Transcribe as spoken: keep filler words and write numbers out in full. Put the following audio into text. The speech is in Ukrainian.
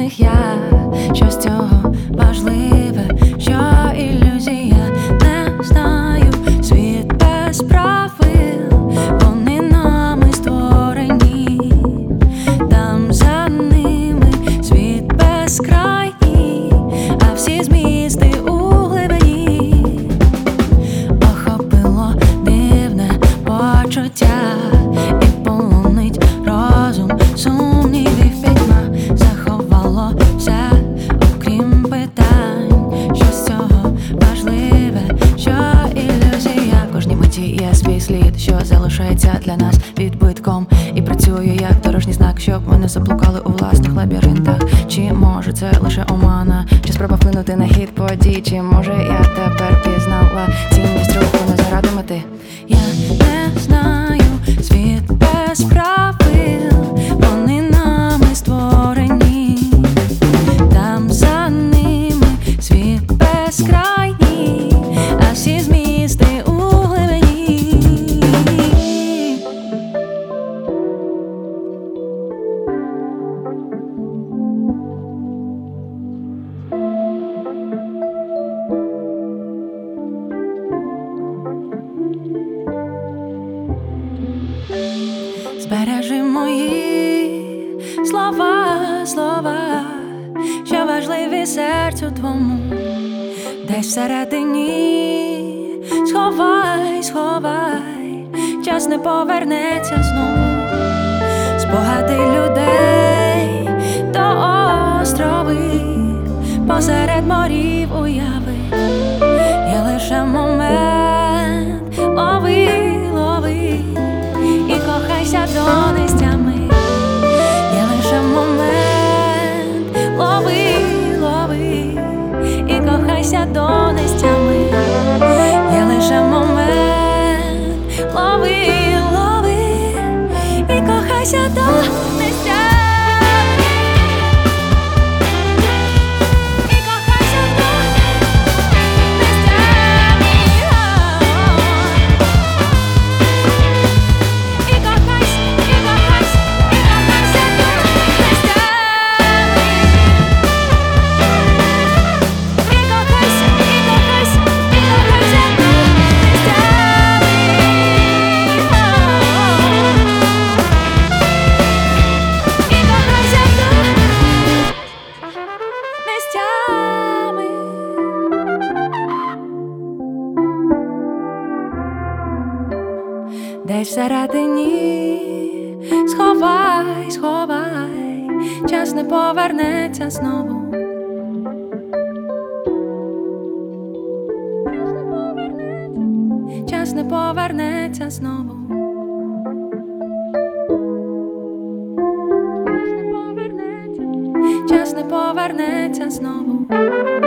них я, що з цього важливе, що ілюзія, не знаю, світ без правил, вони нами створені, там за ними світ безкрайній, а всі змісти у глибині. Охопило дивне почуття і полонить розум сумнівів пітьма, заховало все, окрім питань, що з цього важливе, що ілюзія. Кожній миті є свій слід, що залишається для нас відбитком, і працює як дорожній знак, щоб ми не заблукали у власних лабіринтах. Чи може це лише омана, чи спроба вплинути на хід подій? Чи може я тепер пізнала цінність руху не заради мети? Я не знаю, світ без правил, вони нами створені, там за ними світ безкрайній, а всі змісти у глибині. Збережи мої слова, слова, що важливі серцю твому, десь всередині. Сховай, сховай, час не повернеться знову. Спогади людей то острови посеред морів уяви. Є лише момент, лови, лови і кохайся до нестями. Є лише момент, лови, лови і кохайся до нестями. Є лише момент, лови, лови і кохайся до нестями. Десь всередині, сховай, сховай, час не повернеться знову. Час не повернеться знову. Час не повернеться знову.